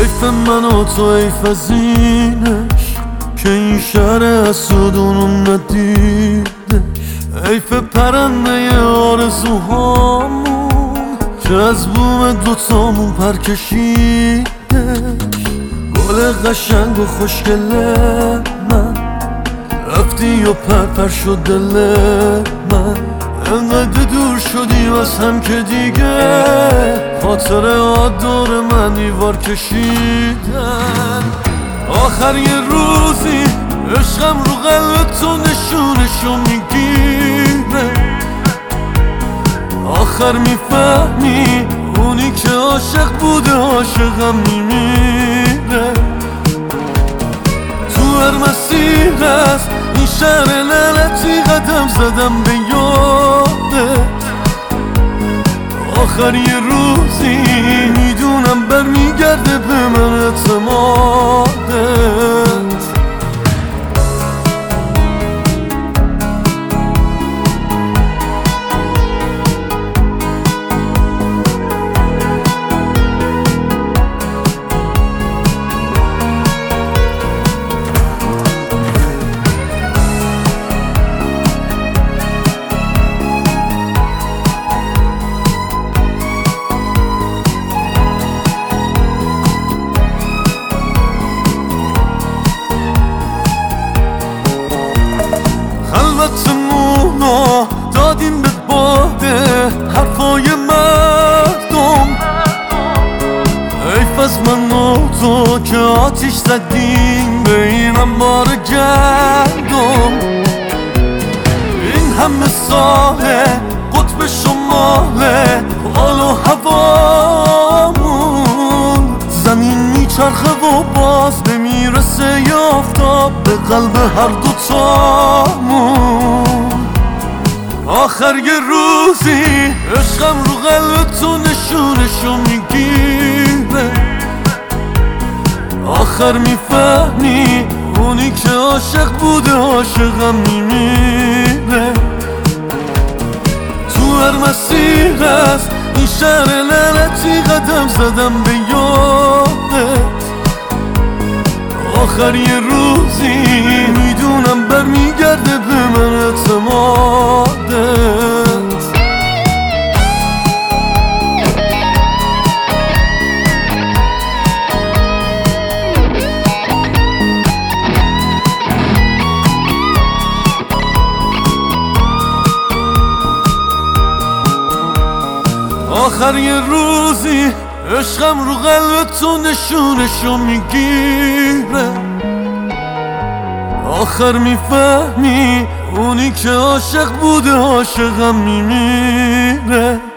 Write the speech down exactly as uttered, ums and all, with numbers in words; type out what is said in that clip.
حیف من و تو، حیف از اینش که این شهر حسودونو ندیدش. حیف پرنده آرزوهامون که از بوم دوتامون پر کشیدش. گل قشنگ و خوشگل من رفتی و پر پر شد دل من. انقدر دور شدیم از هم که دیگه خاطره ها دور من دیوار کشیدن. آخر یه روزی عشقم رو قلب تو نشونشو میگیره. آخر میفهمی اونی که عاشق بوده عاشقم میمیره. تو هر مسیر از این شهر لعنتی قدم زدم به یادت. آخر یه روزی میدونم برمیگرده به من اعتمادت. خلوتمونو دادیم به باده حرفای مردم. حیف از من و تو که آتیش زدیم به این انبار گندم. این همه ساله قطب شماله حال و هوامون. زمین میچرخه و باز نمیرسه یا آفتاب به قلب هر دوتامون. آخر یه روزی عشقم رو قلب تو نشونشو میگیره. آخر میفهمی اونی که عاشق بوده عاشقم میمیره. تو هر مسیر از این شهر لعنتی قدم زدم به یادت. آخر یه روزی میدونم برمیگرده به من اعتمادت. آخر یه روزی عشقم رو قلب تو نشونشو میگیره. آخر میفهمی اونی که عاشق بوده عاشقم میمیره.